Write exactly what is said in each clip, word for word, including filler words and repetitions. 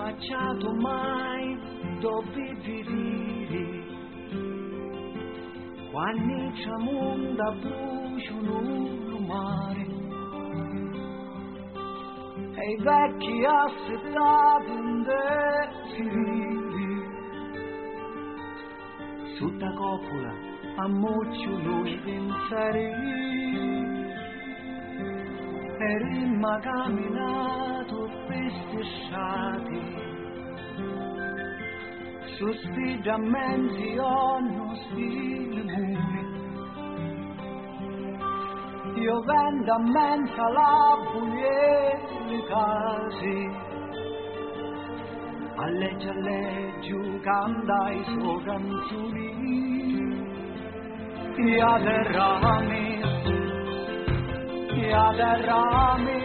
affacciato mai dove vivi, quando c'è mondo bruciano il mare e i vecchi assettati indecisi sotto coppola ammucciano i pensieri e rimma camminato per strisciati su sti dammenzi hanno sti limoni. Io vendo a mensa la buie le case a legge a legge canta i suoi canzoni e a derrami e a derrami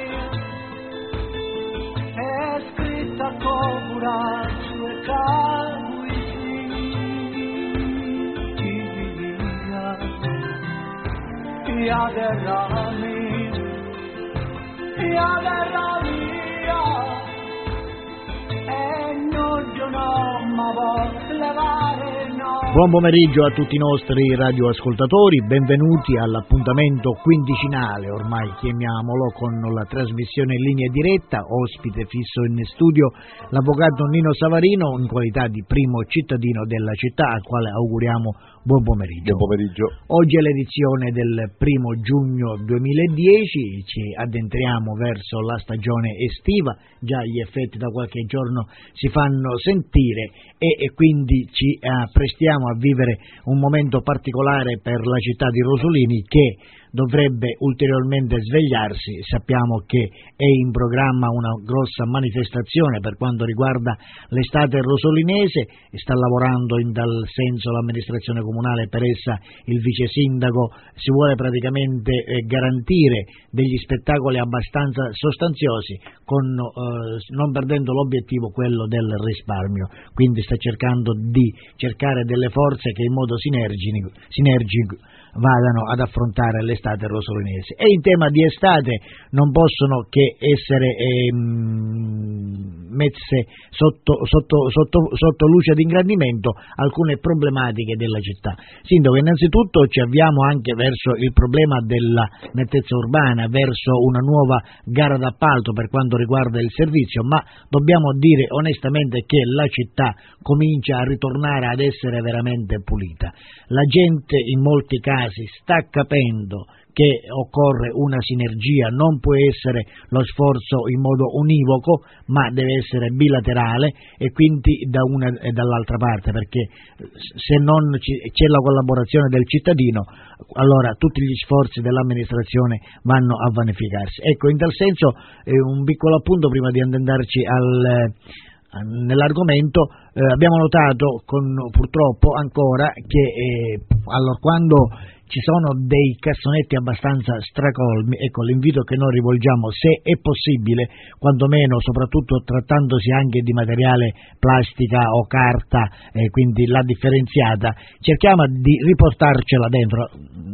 è scritta con coraggio e ya derrami, ya derrami, e non no ma vuoi levare no. Buon pomeriggio a tutti i nostri radioascoltatori, benvenuti all'appuntamento quindicinale, ormai chiamiamolo, con la trasmissione in linea diretta, ospite fisso in studio l'avvocato Nino Savarino in qualità di primo cittadino della città, al quale auguriamo buon pomeriggio. Buon pomeriggio. Oggi è l'edizione del primo giugno duemiladieci, ci addentriamo verso la stagione estiva, già gli effetti da qualche giorno si fanno sentire e, e quindi ci eh, prestiamo a vivere un momento particolare per la città di Rosolini che dovrebbe ulteriormente svegliarsi. Sappiamo che è in programma una grossa manifestazione per quanto riguarda l'estate rosolinese e sta lavorando in tal senso l'amministrazione comunale, per essa il vice sindaco si vuole praticamente eh, garantire degli spettacoli abbastanza sostanziosi con, eh, non perdendo l'obiettivo quello del risparmio, quindi sta cercando di cercare delle forze che in modo sinergico, sinergico vadano ad affrontare l'estate rosolinese. E in tema di estate non possono che essere ehm, messe sotto, sotto, sotto, sotto luce di ingrandimento alcune problematiche della città. Sindaco, innanzitutto ci avviamo anche verso il problema della nettezza urbana, verso una nuova gara d'appalto per quanto riguarda il servizio, ma dobbiamo dire onestamente che la città comincia a ritornare ad essere veramente pulita. La gente in molti casi sta capendo che occorre una sinergia, non può essere lo sforzo in modo univoco, ma deve essere bilaterale e quindi da una e dall'altra parte, perché se non c'è la collaborazione del cittadino, allora tutti gli sforzi dell'amministrazione vanno a vanificarsi. Ecco, in tal senso eh, un piccolo appunto prima di andarci al nell'argomento. Eh, abbiamo notato con, purtroppo ancora che eh, allora, quando ci sono dei cassonetti abbastanza stracolmi, ecco l'invito che noi rivolgiamo, se è possibile, quantomeno soprattutto trattandosi anche di materiale plastica o carta, eh, quindi la differenziata, cerchiamo di riportarcela dentro.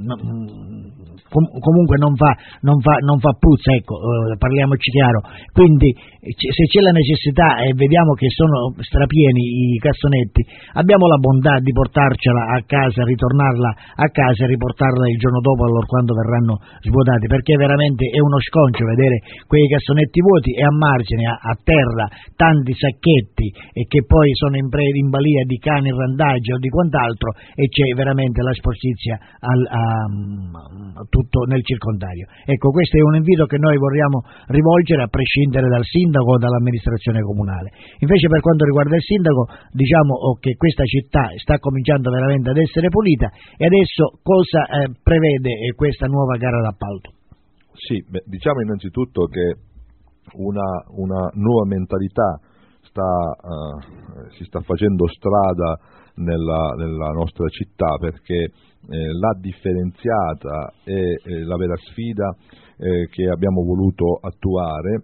Com- comunque non fa, non fa, non fa puzza, ecco, eh, parliamoci chiaro. Quindi c- se c'è la necessità e vediamo che sono strapieni i cassonetti, abbiamo la bontà di portarcela a casa, ritornarla a casa e riportarla il giorno dopo, allora quando verranno svuotati, perché veramente è uno sconcio vedere quei cassonetti vuoti e a margine, a, a terra, tanti sacchetti e che poi sono in, pre- in balia di cani in randaggio o di quant'altro, e c'è veramente la sporcizia al, a, a tutto nel circondario. Ecco, questo è un invito che noi vorremmo rivolgere a prescindere dal sindaco o dall'amministrazione comunale. Invece per quanto riguarda il sindaco, diciamo oh, che questa città sta cominciando veramente ad essere pulita, e adesso cosa eh, prevede eh, questa nuova gara d'appalto? Sì, beh, diciamo innanzitutto che una, una nuova mentalità sta, uh, si sta facendo strada nella, nella nostra città, perché eh, la differenziata è eh, la vera sfida eh, che abbiamo voluto attuare,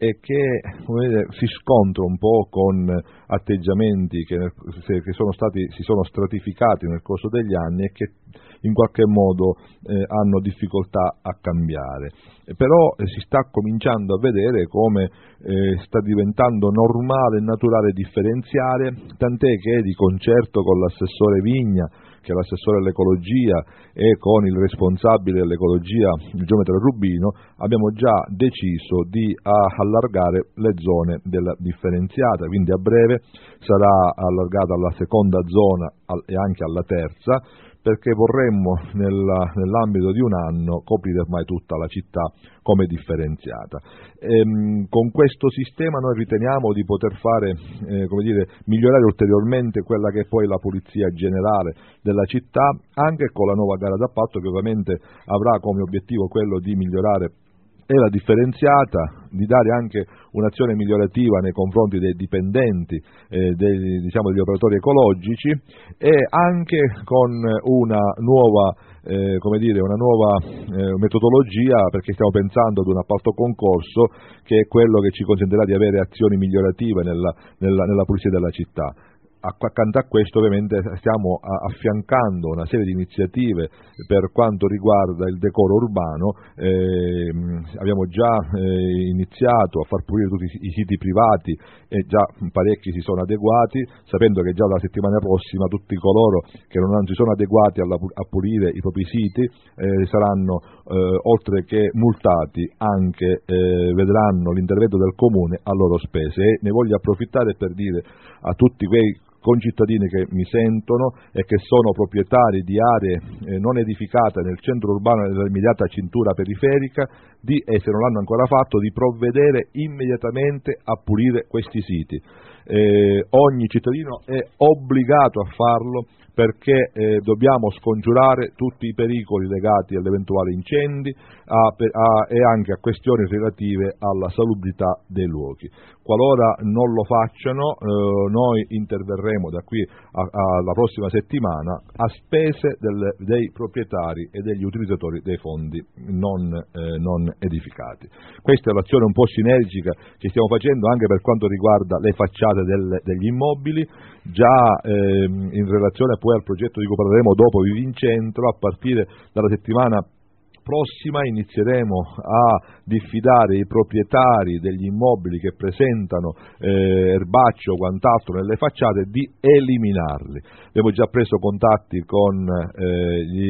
e che, come vedete, si scontra un po' con atteggiamenti che, che sono stati, si sono stratificati nel corso degli anni e che in qualche modo eh, hanno difficoltà a cambiare. Eh, però eh, si sta cominciando a vedere come eh, sta diventando normale e naturale differenziare, tant'è che di concerto con l'assessore Vigna, che è l'assessore all'ecologia, e con il responsabile dell'ecologia, il geometra Rubino, abbiamo già deciso di allargare le zone della differenziata, quindi a breve sarà allargata alla seconda zona e anche alla terza, perché vorremmo nella, nell'ambito di un anno coprire ormai tutta la città come differenziata. Ehm, con questo sistema noi riteniamo di poter fare, eh, come dire, migliorare ulteriormente quella che è poi la pulizia generale della città, anche con la nuova gara d'appalto che ovviamente avrà come obiettivo quello di migliorare e la differenziata, di dare anche un'azione migliorativa nei confronti dei dipendenti, eh, dei, diciamo, degli operatori ecologici, e anche con una nuova, eh, come dire, una nuova eh, metodologia, perché stiamo pensando ad un appalto concorso che è quello che ci consentirà di avere azioni migliorative nella, nella, nella pulizia della città. Accanto a questo ovviamente stiamo affiancando una serie di iniziative per quanto riguarda il decoro urbano. Eh, abbiamo già eh, iniziato a far pulire tutti i siti privati e già parecchi si sono adeguati, sapendo che già dalla settimana prossima tutti coloro che non si sono adeguati alla, a pulire i propri siti eh, saranno eh, oltre che multati anche eh, vedranno l'intervento del comune a loro spese. E ne voglio approfittare per dire a tutti quei concittadini che mi sentono e che sono proprietari di aree eh, non edificate nel centro urbano e nell'immediata cintura periferica, di, e se non l'hanno ancora fatto, di provvedere immediatamente a pulire questi siti. Eh, ogni cittadino è obbligato a farlo, perché eh, dobbiamo scongiurare tutti i pericoli legati agli eventuali incendi a, a, e anche a questioni relative alla salubrità dei luoghi. Qualora non lo facciano, eh, noi interverremo da qui alla prossima settimana a spese del, dei proprietari e degli utilizzatori dei fondi non, eh, non edificati. Questa è l'azione un po' sinergica che stiamo facendo anche per quanto riguarda le facciate del, degli immobili, già eh, in relazione poi al progetto di cui parleremo dopo, Vivi in Centro. A partire dalla settimana prossima inizieremo a diffidare i proprietari degli immobili che presentano eh, erbaccio o quant'altro nelle facciate di eliminarli. Abbiamo già preso contatti con eh, gli,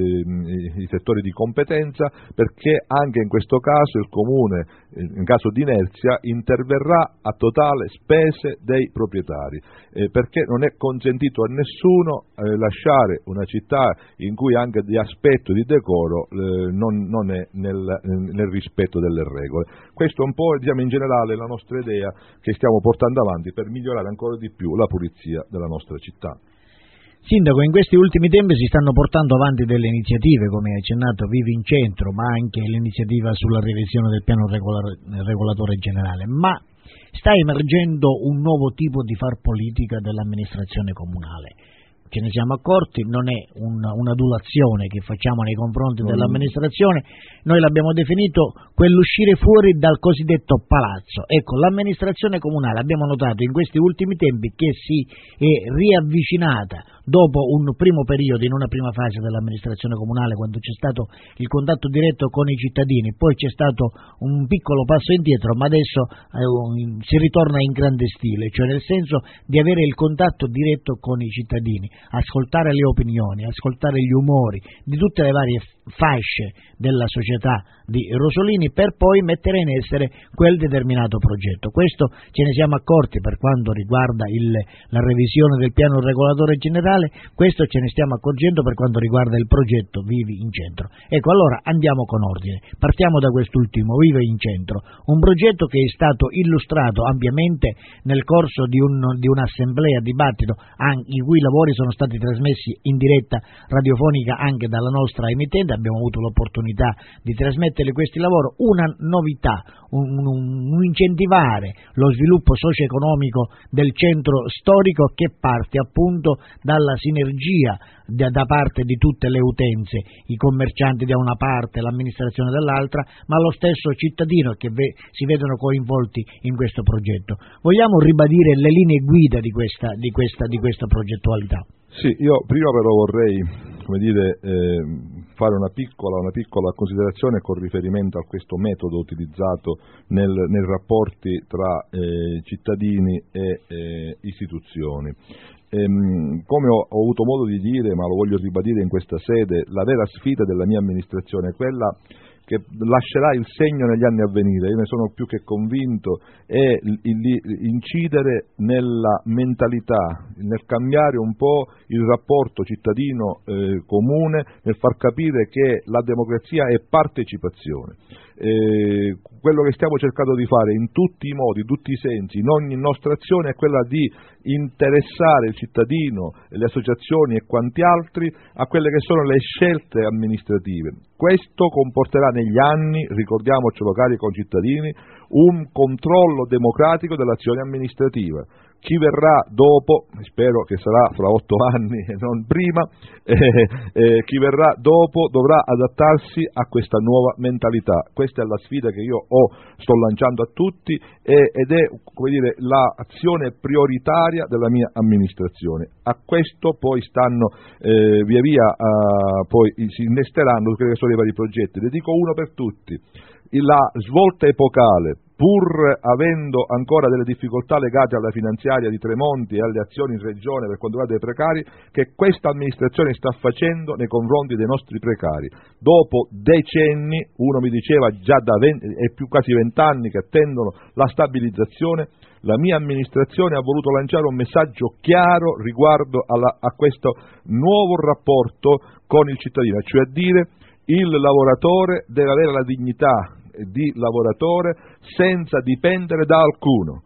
eh, i settori di competenza, perché anche in questo caso il Comune, in caso di inerzia, interverrà a totale spese dei proprietari, eh, perché non è consentito a nessuno eh, lasciare una città in cui anche di aspetto di decoro eh, Non, non è nel, nel rispetto delle regole. Questo è un po', diciamo, in generale la nostra idea che stiamo portando avanti per migliorare ancora di più la pulizia della nostra città. Sindaco, in questi ultimi tempi si stanno portando avanti delle iniziative, come hai accennato, Vivi in Centro, ma anche l'iniziativa sulla revisione del piano regolar- regolatore generale, ma sta emergendo un nuovo tipo di far politica dell'amministrazione comunale. Ce ne siamo accorti, non è un, un'adulazione che facciamo nei confronti dell'amministrazione, noi l'abbiamo definito quell'uscire fuori dal cosiddetto palazzo. Ecco, l'amministrazione comunale, abbiamo notato in questi ultimi tempi che si è riavvicinata dopo un primo periodo, in una prima fase dell'amministrazione comunale, quando c'è stato il contatto diretto con i cittadini, poi c'è stato un piccolo passo indietro, ma adesso eh, si ritorna in grande stile, cioè nel senso di avere il contatto diretto con i cittadini, ascoltare le opinioni, ascoltare gli umori di tutte le varie fasce della società di Rosolini, per poi mettere in essere quel determinato progetto. Questo ce ne siamo accorti per quanto riguarda il, la revisione del piano regolatore generale, questo ce ne stiamo accorgendo per quanto riguarda il progetto Vivi in Centro. Ecco, allora andiamo con ordine, partiamo da quest'ultimo, Vivi in Centro, un progetto che è stato illustrato ampiamente nel corso di, un, di un'assemblea, dibattito, i cui lavori sono stati trasmessi in diretta radiofonica anche dalla nostra emittente, Sede, abbiamo avuto l'opportunità di trasmettere questi lavori, una novità, un, un, un incentivare lo sviluppo socio-economico del centro storico che parte appunto dalla sinergia da, da parte di tutte le utenze, i commercianti da una parte, l'amministrazione dall'altra, ma lo stesso cittadino che ve, si vedono coinvolti in questo progetto. Vogliamo ribadire le linee guida di questa, di questa, di questa progettualità? Sì, io prima però vorrei, come dire, eh, fare una piccola, una piccola considerazione con riferimento a questo metodo utilizzato nel, nei rapporti tra eh, cittadini e eh, istituzioni. Ehm, come ho, ho avuto modo di dire, ma lo voglio ribadire in questa sede, la vera sfida della mia amministrazione è quella che lascerà il segno negli anni a venire, io ne sono più che convinto, è incidere nella mentalità, nel cambiare un po' il rapporto cittadino-comune, eh, nel far capire che la democrazia è partecipazione. Eh, quello che stiamo cercando di fare in tutti i modi, in tutti i sensi, in ogni nostra azione è quella di interessare il cittadino, le associazioni e quanti altri a quelle che sono le scelte amministrative. Questo comporterà negli anni, ricordiamocelo cari concittadini, un controllo democratico dell'azione amministrativa. Chi verrà dopo, spero che sarà fra otto anni e non prima, eh, eh, chi verrà dopo dovrà adattarsi a questa nuova mentalità. Questa è la sfida che io ho, sto lanciando a tutti eh, ed è, come dire, l'azione prioritaria della mia amministrazione. A questo poi stanno eh, via via uh, poi si innesteranno tutti quelli che sono i vari progetti. Ne dico uno per tutti. La svolta epocale, pur avendo ancora delle difficoltà legate alla finanziaria di Tremonti e alle azioni in regione per quanto riguarda i precari, che questa amministrazione sta facendo nei confronti dei nostri precari. Dopo decenni, uno mi diceva già da venti, è più quasi vent'anni che attendono la stabilizzazione, la mia amministrazione ha voluto lanciare un messaggio chiaro riguardo alla, a questo nuovo rapporto con il cittadino, cioè a dire il lavoratore deve avere la dignità di lavoratore senza dipendere da alcuno.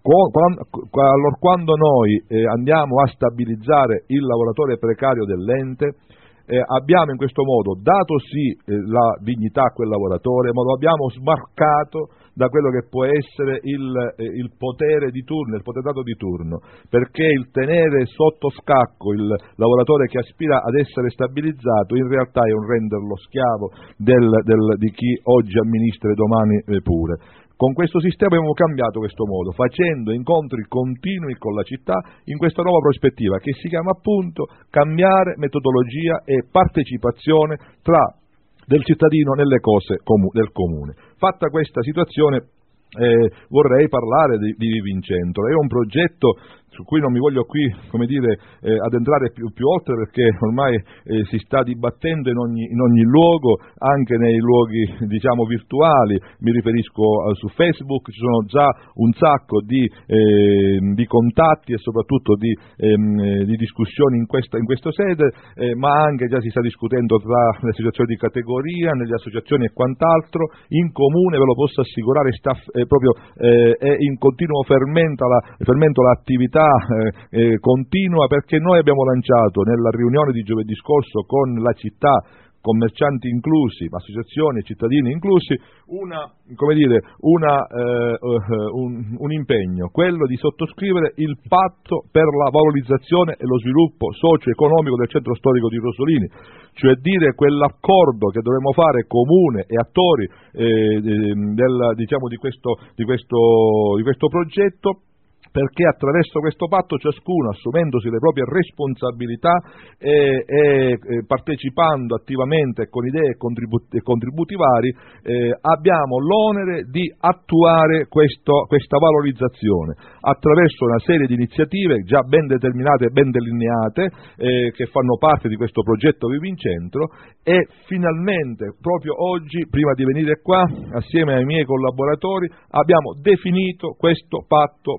Allora, quando noi eh, andiamo a stabilizzare il lavoratore precario dell'ente, eh, abbiamo in questo modo dato sì eh, la dignità a quel lavoratore, ma lo abbiamo smarcato da quello che può essere il, eh, il potere di turno, il potentato di turno, perché il tenere sotto scacco il lavoratore che aspira ad essere stabilizzato in realtà è un renderlo schiavo del, del, di chi oggi amministra e domani eh, pure. Con questo sistema abbiamo cambiato questo modo, facendo incontri continui con la città in questa nuova prospettiva che si chiama appunto cambiare metodologia e partecipazione tra del cittadino nelle cose comu- del comune. Fatta questa situazione eh, vorrei parlare di, di Vivincentro. È un progetto su cui non mi voglio qui, come dire, eh, addentrare più, più oltre, perché ormai eh, si sta dibattendo in ogni, in ogni luogo, anche nei luoghi diciamo virtuali. Mi riferisco eh, su Facebook, ci sono già un sacco di, eh, di contatti e soprattutto di, ehm, di discussioni in questa, in questa sede, eh, ma anche già si sta discutendo tra le associazioni di categoria, nelle associazioni e quant'altro. In comune, ve lo posso assicurare, sta eh, proprio eh, è in continuo fermento la, fermento l'attività Eh, eh, continua, perché noi abbiamo lanciato nella riunione di giovedì scorso con la città, commercianti inclusi, associazioni e cittadini inclusi, una, come dire, una, eh, uh, un, un impegno, quello di sottoscrivere il patto per la valorizzazione e lo sviluppo socio-economico del centro storico di Rosolini, cioè dire quell'accordo che dovremmo fare comune e attori eh, del, diciamo, di questo, di questo, di questo progetto, perché attraverso questo patto ciascuno, assumendosi le proprie responsabilità e, e, e partecipando attivamente con idee e contributi, contributi vari, eh, abbiamo l'onere di attuare questo, questa valorizzazione attraverso una serie di iniziative già ben determinate e ben delineate eh, che fanno parte di questo progetto Vivincentro, e finalmente proprio oggi, prima di venire qua, assieme ai miei collaboratori, abbiamo definito questo patto per la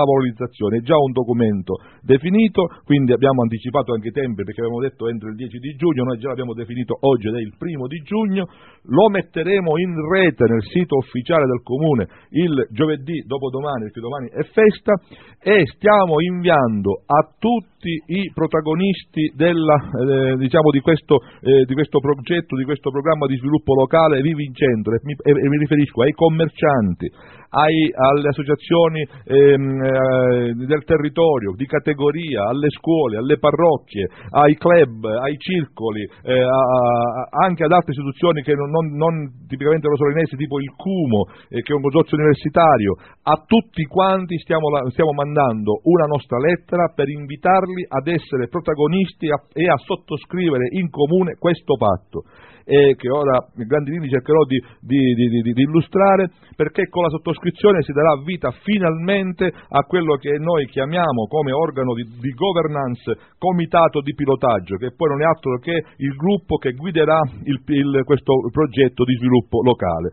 la valorizzazione. È già un documento definito, quindi abbiamo anticipato anche i tempi perché avevamo detto entro il dieci di giugno, noi già l'abbiamo definito oggi ed è il primo di giugno, lo metteremo in rete nel sito ufficiale del Comune il giovedì dopodomani, perché domani è festa, e stiamo inviando a tutti i protagonisti della, eh, diciamo di questo, eh, di questo progetto, di questo programma di sviluppo locale Vivi in Centro, e mi, e, e mi riferisco ai commercianti, ai, alle associazioni ehm, eh, del territorio, di categoria, alle scuole, alle parrocchie, ai club, ai circoli, eh, a, a, anche ad altre istituzioni che non, non, non tipicamente rosolinesi, tipo il Cumo, eh, che è un consorzio universitario. A tutti quanti stiamo, stiamo mandando una nostra lettera per invitarli ad essere protagonisti a, e a sottoscrivere in comune questo patto, e che ora in grandi linee cercherò di, di, di, di, di illustrare, perché con la sottoscrizione si darà vita finalmente a quello che noi chiamiamo come organo di, di governance comitato di pilotaggio, che poi non è altro che il gruppo che guiderà il, il, questo progetto di sviluppo locale.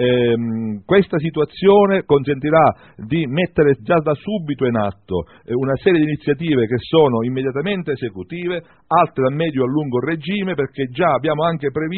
Ehm, questa situazione consentirà di mettere già da subito in atto eh, una serie di iniziative che sono immediatamente esecutive, altre a medio e a lungo regime, perché già abbiamo anche previsto,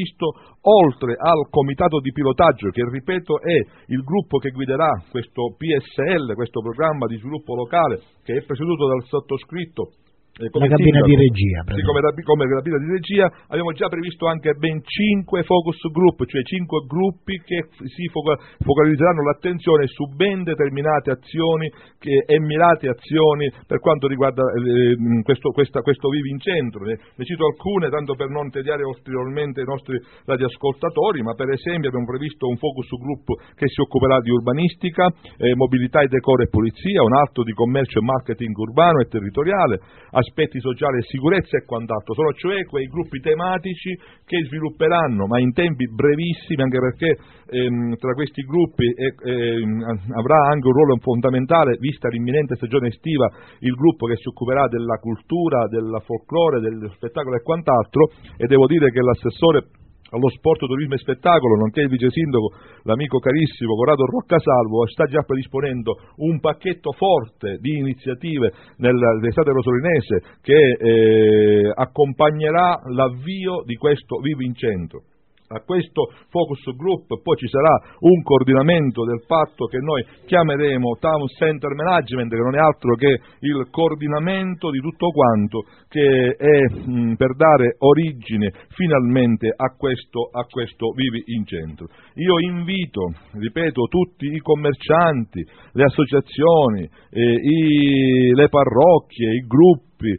oltre al comitato di pilotaggio, che ripeto è il gruppo che guiderà questo P S L, questo programma di sviluppo locale, che è presieduto dal sottoscritto, Eh, la cabina sindaco, di regia, sì, come, come cabina di regia abbiamo già previsto anche ben cinque focus group, cioè cinque gruppi che si focalizzeranno l'attenzione su ben determinate azioni che, e mirate azioni per quanto riguarda eh, questo, questa, questo Vivi in Centro. Ne, ne cito alcune tanto per non tediare ulteriormente i nostri radioascoltatori, ma per esempio abbiamo previsto un focus group che si occuperà di urbanistica, eh, mobilità e decoro e pulizia, un altro di commercio e marketing urbano e territoriale, aspetti sociali e sicurezza e quant'altro. Sono cioè quei gruppi tematici che svilupperanno, ma in tempi brevissimi, anche perché ehm, tra questi gruppi eh, ehm, avrà anche un ruolo fondamentale, vista l'imminente stagione estiva, il gruppo che si occuperà della cultura, del folklore, dello spettacolo e quant'altro, e devo dire che l'assessore allo sport, turismo e spettacolo, nonché il vice sindaco, l'amico carissimo Corrado Roccasalvo, sta già predisponendo un pacchetto forte di iniziative nell'estate rosolinese che eh, accompagnerà l'avvio di questo Vivi in Centro. A questo focus group poi ci sarà un coordinamento del patto che noi chiameremo Town Center Management, che non è altro che il coordinamento di tutto quanto che è mh, per dare origine finalmente a questo, a questo Vivi in Centro. Io invito, ripeto, tutti i commercianti, le associazioni, eh, i, le parrocchie, i gruppi,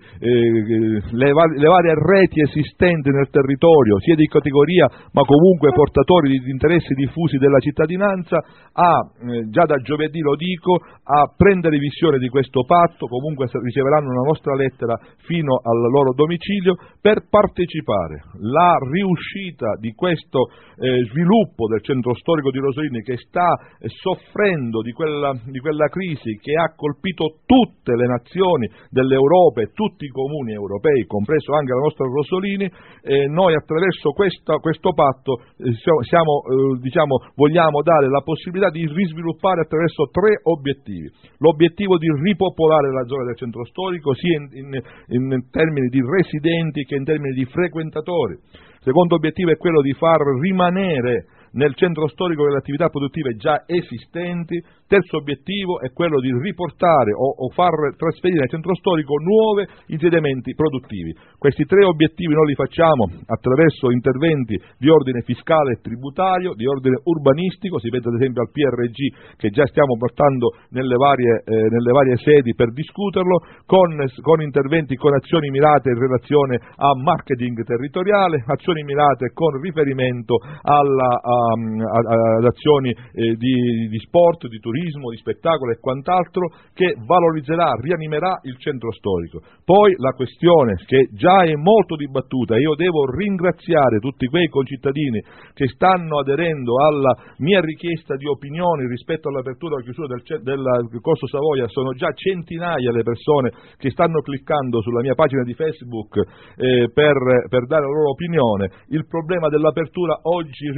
Eh, le, var- le varie reti esistenti nel territorio, sia di categoria ma comunque portatori di, di interessi diffusi della cittadinanza, a, eh, già da giovedì lo dico, a prendere visione di questo patto. Comunque riceveranno una nostra lettera fino al loro domicilio per partecipare. La riuscita di questo eh, sviluppo del centro storico di Rosolini, che sta eh, soffrendo di quella, di quella crisi che ha colpito tutte le nazioni dell'Europa, tutti i comuni europei, compreso anche la nostra Rosolini, eh, noi attraverso questa, questo patto eh, siamo, eh, diciamo, vogliamo dare la possibilità di risviluppare attraverso tre obiettivi. L'obiettivo di ripopolare la zona del centro storico sia in, in, in termini di residenti che in termini di frequentatori. Il secondo obiettivo è quello di far rimanere nel centro storico delle attività produttive già esistenti. Terzo obiettivo è quello di riportare o, o far trasferire nel centro storico nuovi insediamenti produttivi. Questi tre obiettivi noi li facciamo attraverso interventi di ordine fiscale e tributario, di ordine urbanistico, si vede ad esempio al P R G che già stiamo portando nelle varie, eh, nelle varie sedi per discuterlo, con, con interventi, con azioni mirate in relazione a marketing territoriale, azioni mirate con riferimento alla, a, a, ad azioni eh, di, di sport, di turismo, di spettacolo e quant'altro, che valorizzerà, rianimerà il centro storico. Poi la questione che già è molto dibattuta, io devo ringraziare tutti quei concittadini che stanno aderendo alla mia richiesta di opinioni rispetto all'apertura e alla chiusura del, del Corso Savoia. Sono già centinaia le persone che stanno cliccando sulla mia pagina di Facebook eh, per, per dare la loro opinione. Il problema dell'apertura oggi ritengo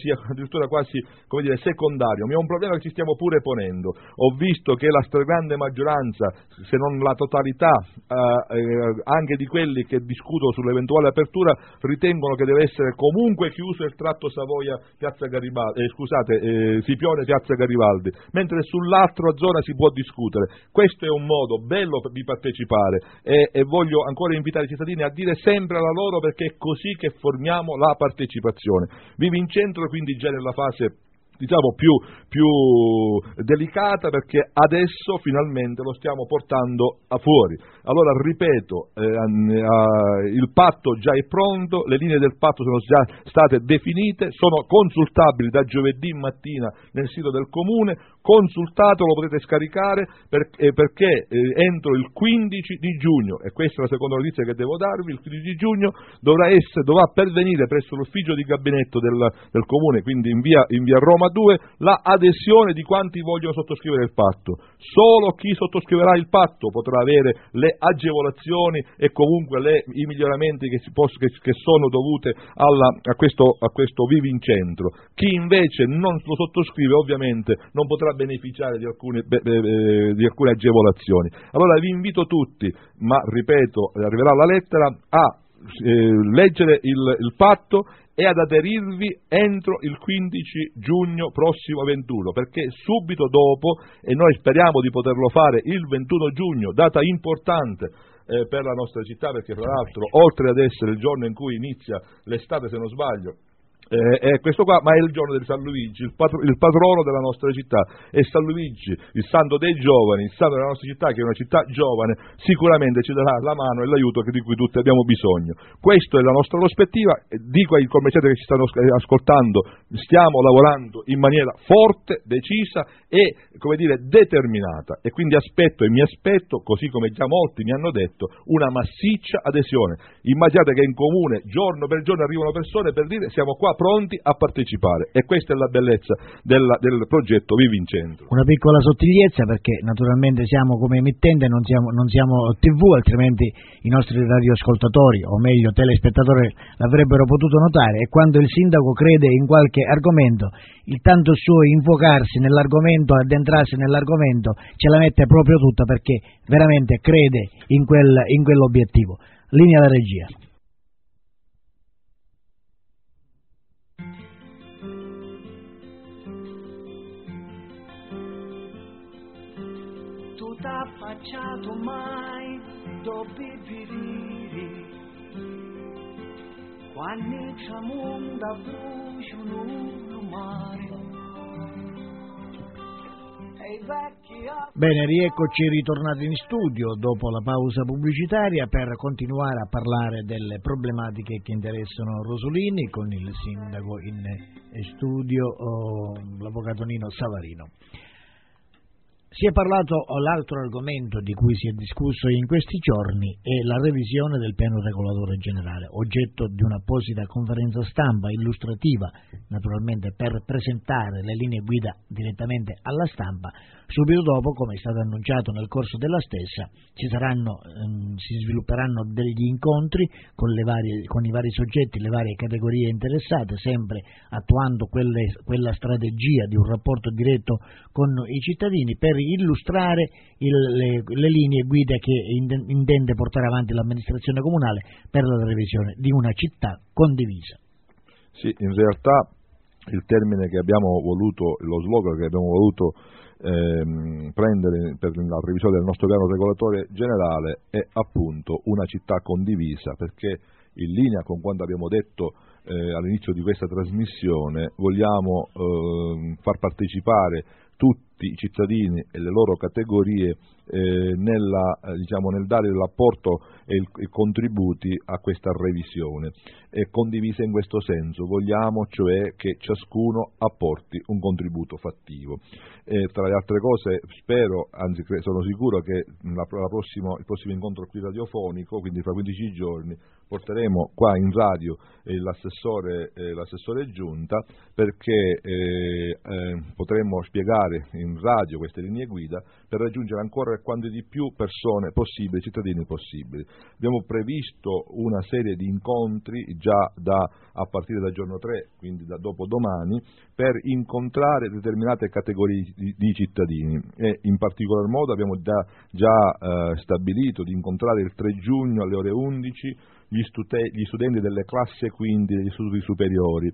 sia addirittura quasi, come dire, secondario, ma è un problema che ci stiamo pure ponendo. Ho visto che la stragrande maggioranza, se non la totalità, eh, eh, anche di quelli che discutono sull'eventuale apertura, ritengono che deve essere comunque chiuso il tratto Savoia Piazza Garibaldi, eh, scusate, eh, Scipione Piazza Garibaldi, mentre sull'altra zona si può discutere. Questo è un modo bello di partecipare e, e voglio ancora invitare i cittadini a dire sempre la loro, perché è così che formiamo la partecipazione. Vivi in centro quindi già nella fase, diciamo, più, più delicata, perché adesso finalmente lo stiamo portando a fuori. Allora ripeto, eh, eh, il patto già è pronto, le linee del patto sono già state definite, sono consultabili da giovedì mattina nel sito del Comune. Consultatelo, lo potete scaricare per, eh, perché eh, entro il quindici di giugno, e questa è la seconda notizia che devo darvi, il quindici di giugno dovrà, essere, dovrà pervenire presso l'ufficio di gabinetto del, del Comune, quindi in via, in via Roma due, la adesione di quanti vogliono sottoscrivere il patto. Solo chi sottoscriverà il patto potrà avere le agevolazioni e comunque le, i miglioramenti che, si poss- che, che sono dovute alla, a, questo, a questo Vivi in Centro. Chi invece non lo sottoscrive ovviamente non potrà beneficiare di alcune, eh, di alcune agevolazioni. Allora vi invito tutti, ma ripeto, arriverà la lettera, a eh, leggere il, il patto e ad aderirvi entro il quindici giugno prossimo ventuno, perché subito dopo, e noi speriamo di poterlo fare il ventuno giugno, data importante eh, per la nostra città, perché tra l'altro oltre ad essere il giorno in cui inizia l'estate, se non sbaglio, Eh, è questo qua, ma è il giorno di San Luigi, il, patro, il patrono della nostra città, e San Luigi, il santo dei giovani, il santo della nostra città, che è una città giovane, sicuramente ci darà la mano e l'aiuto di cui tutti abbiamo bisogno. Questa è la nostra prospettiva. Dico ai commercianti che ci stanno ascoltando, stiamo lavorando in maniera forte, decisa e, come dire, determinata, e quindi aspetto e mi aspetto, così come già molti mi hanno detto, una massiccia adesione. Immaginate che in comune giorno per giorno arrivano persone per dire siamo qua pronti a partecipare, e questa è la bellezza della, del progetto Vivi in Centro. Una piccola sottigliezza, perché naturalmente siamo come emittente, non siamo, non siamo tivù, altrimenti i nostri radioascoltatori, o meglio telespettatori, l'avrebbero potuto notare, e quando il sindaco crede in qualche argomento, il tanto suo infocarsi nell'argomento, addentrarsi nell'argomento, ce la mette proprio tutta, perché veramente crede in, quel, in quell'obiettivo. Linea alla regia. Affacciato mai doppi piriri, quando tramonda bruciano lumare. Bene, rieccoci ritornati in studio dopo la pausa pubblicitaria per continuare a parlare delle problematiche che interessano Rosolini con il sindaco in studio, oh, l'avvocato Nino Savarino. Si è parlato, l'altro argomento di cui si è discusso in questi giorni è la revisione del piano regolatore generale, oggetto di un'apposita conferenza stampa illustrativa, naturalmente per presentare le linee guida direttamente alla stampa. Subito dopo, come è stato annunciato nel corso della stessa, ci saranno, ehm, si svilupperanno degli incontri con, le varie, con i vari soggetti, le varie categorie interessate, sempre attuando quelle, quella strategia di un rapporto diretto con i cittadini per illustrare il, le, le linee guida che intende portare avanti l'amministrazione comunale per la revisione di una città condivisa. Sì, in realtà il termine che abbiamo voluto, lo slogan che abbiamo voluto ehm, prendere per la revisione del nostro piano regolatore generale è appunto una città condivisa, perché in linea con quanto abbiamo detto eh, all'inizio di questa trasmissione vogliamo eh, far partecipare tutti i cittadini e le loro categorie eh, nella, eh, diciamo, nel dare l'apporto e i contributi a questa revisione. È condivisa in questo senso, vogliamo cioè che ciascuno apporti un contributo fattivo. E tra le altre cose spero, anzi sono sicuro che la, la prossimo, il prossimo incontro qui radiofonico, quindi fra quindici giorni, porteremo qua in radio eh, l'assessore, eh, l'assessore Giunta, perché eh, eh, potremo spiegare portare in radio queste linee guida per raggiungere ancora quante di più persone possibili, cittadini possibili. Abbiamo previsto una serie di incontri già da, a partire dal giorno tre, quindi da dopodomani, per incontrare determinate categorie di, di cittadini e in particolar modo abbiamo già, già eh, stabilito di incontrare il tre giugno alle ore undici gli, stute, gli studenti delle classi quinti degli istituti superiori.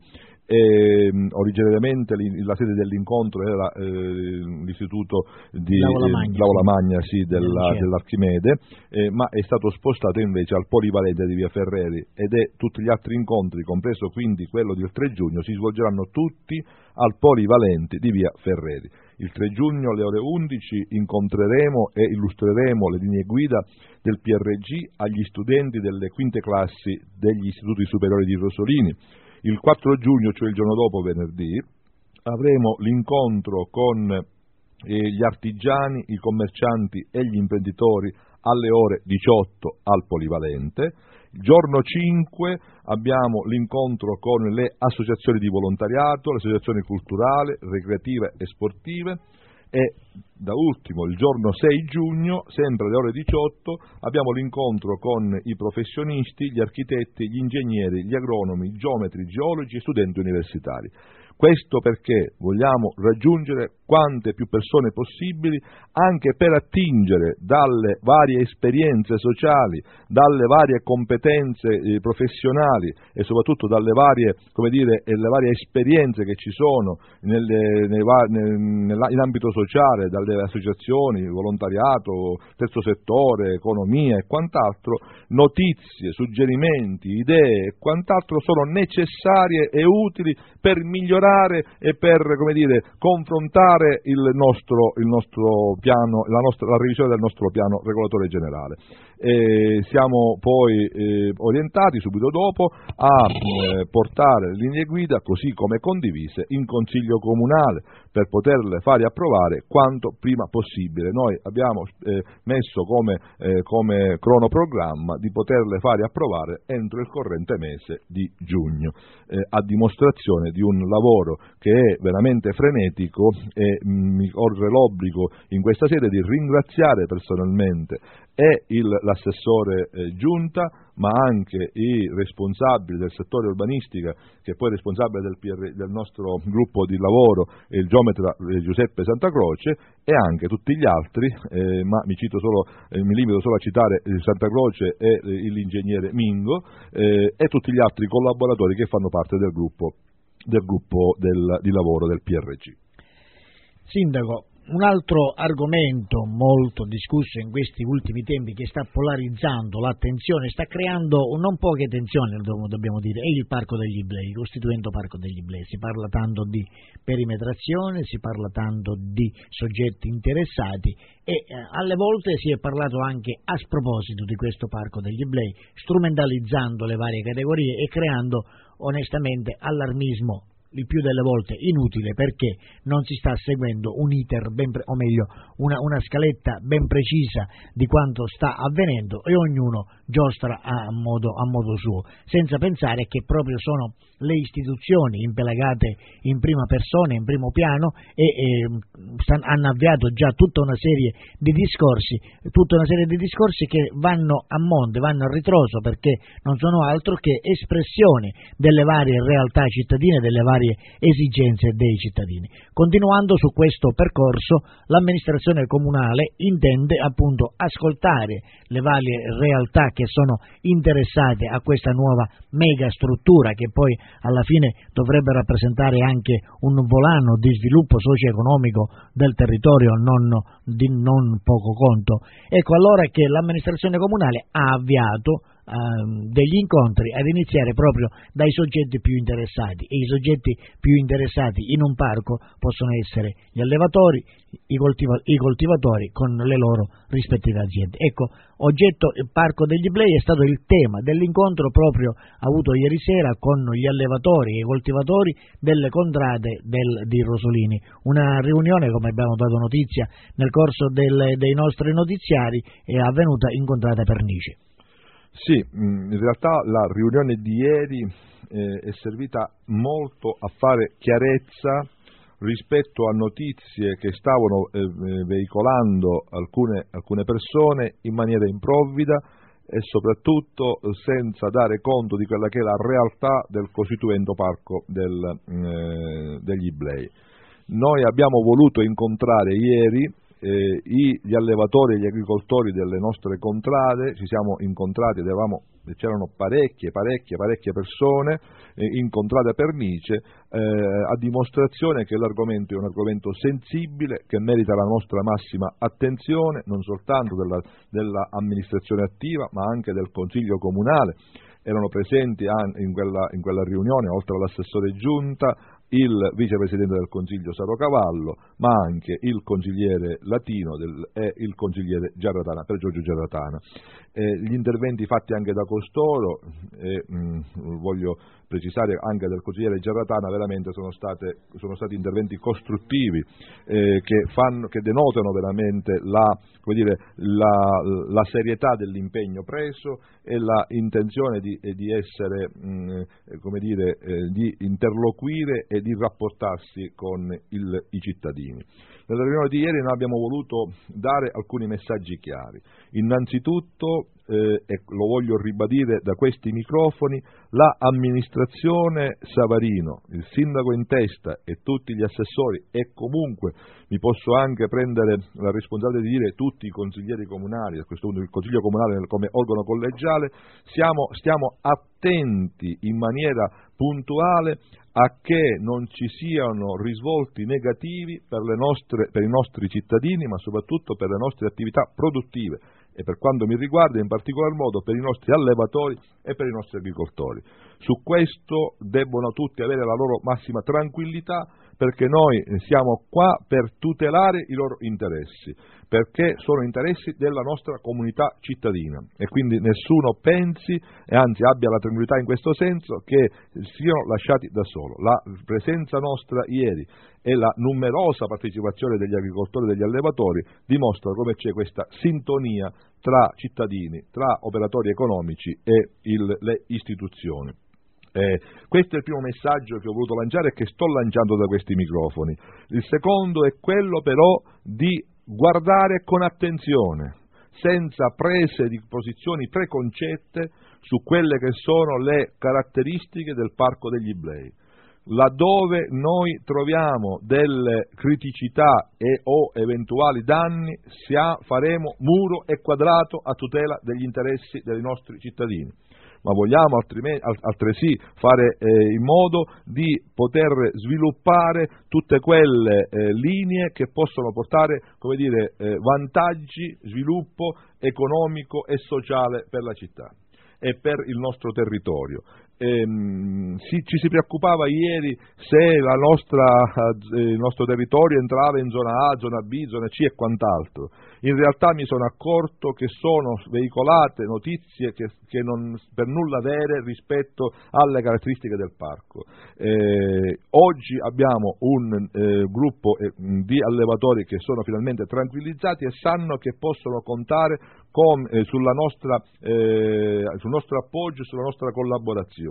E, originariamente la sede dell'incontro era eh, l'istituto di L'Aula Magna sì, della, dell'Archimede, eh, ma è stato spostato invece al Polivalente di Via Ferreri ed è tutti gli altri incontri, compreso quindi quello del tre giugno, si svolgeranno tutti al Polivalente di Via Ferreri. Il tre giugno alle ore undici incontreremo e illustreremo le linee guida del P R G agli studenti delle quinte classi degli istituti superiori di Rosolini. Il quattro giugno, cioè il giorno dopo, venerdì, avremo l'incontro con eh, gli artigiani, i commercianti e gli imprenditori alle ore diciotto al Polivalente. Il giorno cinque abbiamo l'incontro con le associazioni di volontariato, le associazioni culturali, ricreative e sportive. E da ultimo, il giorno sei giugno, sempre alle ore diciotto, abbiamo l'incontro con i professionisti, gli architetti, gli ingegneri, gli agronomi, i geometri, i geologi e studenti universitari. Questo perché vogliamo raggiungere quante più persone possibili, anche per attingere dalle varie esperienze sociali, dalle varie competenze eh, professionali e soprattutto dalle varie, come dire, le varie esperienze che ci sono nelle, nei, nel, in ambito sociale, dalle associazioni, volontariato, terzo settore, economia e quant'altro, notizie, suggerimenti, idee e quant'altro sono necessarie e utili per migliorare e per, come dire, confrontare il nostro, il nostro piano, la, nostra, la revisione del nostro piano regolatore generale. E siamo poi eh, orientati subito dopo a eh, portare le linee guida, così come condivise, in Consiglio Comunale per poterle fare approvare quanto prima possibile. Noi abbiamo eh, messo come, eh, come cronoprogramma di poterle fare approvare entro il corrente mese di giugno, eh, a dimostrazione di un lavoro che è veramente frenetico e mh, mi corre l'obbligo in questa sede di ringraziare personalmente e il, l'assessore eh, Giunta, ma anche i responsabili del settore urbanistica, che è poi responsabile del, P R, del nostro gruppo di lavoro, il geometra eh, Giuseppe Santacroce, e anche tutti gli altri, eh, ma mi, cito solo, eh, mi limito solo a citare eh, Santacroce e eh, l'ingegnere Mingo, eh, e tutti gli altri collaboratori che fanno parte del gruppo, del gruppo del, di lavoro del P R G. Sindaco, un altro argomento molto discusso in questi ultimi tempi, che sta polarizzando l'attenzione, sta creando non poche tensioni, dobbiamo dire, è il Parco degli Iblei, il costituendo Parco degli Iblei. Si parla tanto di perimetrazione, si parla tanto di soggetti interessati e eh, alle volte si è parlato anche a sproposito di questo Parco degli Iblei, strumentalizzando le varie categorie e creando onestamente allarmismo, il più delle volte inutile, perché non si sta seguendo un iter, ben pre- o meglio una, una scaletta ben precisa di quanto sta avvenendo, e ognuno giostra a modo, a modo suo, senza pensare che proprio sono le istituzioni impelagate in prima persona, in primo piano, e, e stanno, hanno avviato già tutta una serie di discorsi, tutta una serie di discorsi che vanno a monte, vanno a ritroso, perché non sono altro che espressioni delle varie realtà cittadine, delle varie esigenze dei cittadini. Continuando su questo percorso, l'amministrazione comunale intende appunto ascoltare le varie realtà che sono interessate a questa nuova mega struttura, che poi alla fine dovrebbe rappresentare anche un volano di sviluppo socio-economico del territorio non, di non poco conto. Ecco allora che l'amministrazione comunale ha avviato degli incontri ad iniziare proprio dai soggetti più interessati, e i soggetti più interessati in un parco possono essere gli allevatori, i, coltiva- i coltivatori con le loro rispettive aziende. Ecco, oggetto il Parco degli Iblei è stato il tema dell'incontro proprio avuto ieri sera con gli allevatori e i coltivatori delle contrade del, di Rosolini, una riunione, come abbiamo dato notizia nel corso del, dei nostri notiziari, è avvenuta in contrada Pernice. Sì, in realtà la riunione di ieri eh, è servita molto a fare chiarezza rispetto a notizie che stavano eh, veicolando alcune, alcune persone in maniera improvvida e soprattutto senza dare conto di quella che è la realtà del costituendo parco del, eh, degli Iblei. Noi abbiamo voluto incontrare ieri eh, gli allevatori e gli agricoltori delle nostre contrade, ci siamo incontrati ed eravamo, c'erano parecchie, parecchie, parecchie persone eh, in contrada Pernice, eh, a dimostrazione che l'argomento è un argomento sensibile, che merita la nostra massima attenzione, non soltanto della, dell'amministrazione attiva, ma anche del Consiglio Comunale. Erano presenti in quella, in quella riunione, oltre all'assessore giunta, il vicepresidente del Consiglio Saro Cavallo, ma anche il consigliere Latino del, e il consigliere Giarratana, per Giorgio Giarratana. Eh, gli interventi fatti anche da costoro, e mh, voglio precisare anche del consigliere Giarratana, veramente sono, state, sono stati interventi costruttivi eh, che, fanno, che denotano veramente la, come dire, la, la serietà dell'impegno preso e la intenzione di, di essere, mh, come dire, eh, di interloquire e di rapportarsi con il, i cittadini. Nella riunione di ieri noi abbiamo voluto dare alcuni messaggi chiari. Innanzitutto, eh, e lo voglio ribadire da questi microfoni, la amministrazione Savarino, il sindaco in testa e tutti gli assessori e comunque mi posso anche prendere la responsabilità di dire tutti i consiglieri comunali, a questo punto il Consiglio Comunale come organo collegiale, siamo, stiamo attenti in maniera puntuale a che non ci siano risvolti negativi per, le nostre, per i nostri cittadini, ma soprattutto per le nostre attività produttive e per quanto mi riguarda in particolar modo per i nostri allevatori e per i nostri agricoltori. Su questo debbono tutti avere la loro massima tranquillità, perché noi siamo qua per tutelare i loro interessi, perché sono interessi della nostra comunità cittadina e quindi nessuno pensi e anzi abbia la tranquillità in questo senso che siano lasciati da solo. La presenza nostra ieri e la numerosa partecipazione degli agricoltori e degli allevatori dimostrano come c'è questa sintonia tra cittadini, tra operatori economici e il, le istituzioni. Eh, questo è il primo messaggio che ho voluto lanciare e che sto lanciando da questi microfoni. Il secondo è quello però di guardare con attenzione, senza prese di posizioni preconcette su quelle che sono le caratteristiche del Parco degli Iblei. Laddove noi troviamo delle criticità e o eventuali danni, sia, faremo muro e quadrato a tutela degli interessi dei nostri cittadini. Ma vogliamo altresì fare eh, in modo di poter sviluppare tutte quelle eh, linee che possono portare, come dire, eh, vantaggi, sviluppo economico e sociale per la città e per il nostro territorio. Ehm, si, ci si preoccupava ieri se la nostra, eh, il nostro territorio entrava in zona A, zona B, zona C e quant'altro. In realtà mi sono accorto che sono veicolate notizie che, che non per nulla vere rispetto alle caratteristiche del parco. Eh, oggi abbiamo un eh, gruppo eh, di allevatori che sono finalmente tranquillizzati e sanno che possono contare con, eh, sulla nostra, eh, sul nostro appoggio e sulla nostra collaborazione.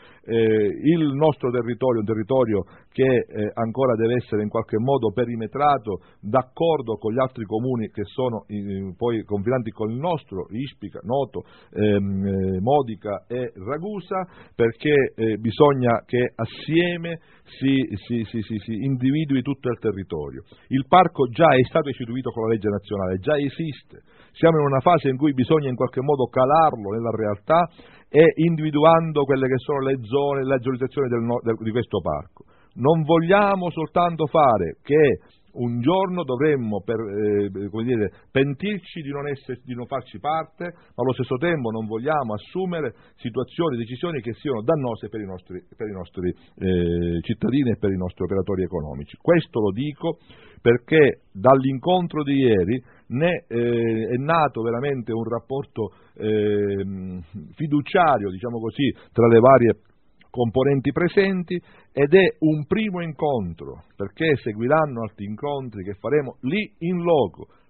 Eh, il nostro territorio è un territorio che eh, ancora deve essere in qualche modo perimetrato d'accordo con gli altri comuni che sono eh, poi confinanti con il nostro, Ispica, Noto, ehm, eh, Modica e Ragusa, perché eh, bisogna che assieme si, si, si, si, si individui tutto il territorio. Il parco già è stato istituito con la legge nazionale, già esiste, siamo in una fase in cui bisogna in qualche modo calarlo nella realtà e individuando quelle che sono le zone, la geolizzazione del, del, di questo parco. Non vogliamo soltanto fare che un giorno dovremmo per, eh, come dire, pentirci di non, essere, di non farci parte, ma allo stesso tempo non vogliamo assumere situazioni, decisioni che siano dannose per i nostri, per i nostri eh, cittadini e per i nostri operatori economici. Questo lo dico perché dall'incontro di ieri ne eh, è nato veramente un rapporto eh, fiduciario, diciamo così, tra le varie componenti presenti ed è un primo incontro, perché seguiranno altri incontri che faremo lì in loco,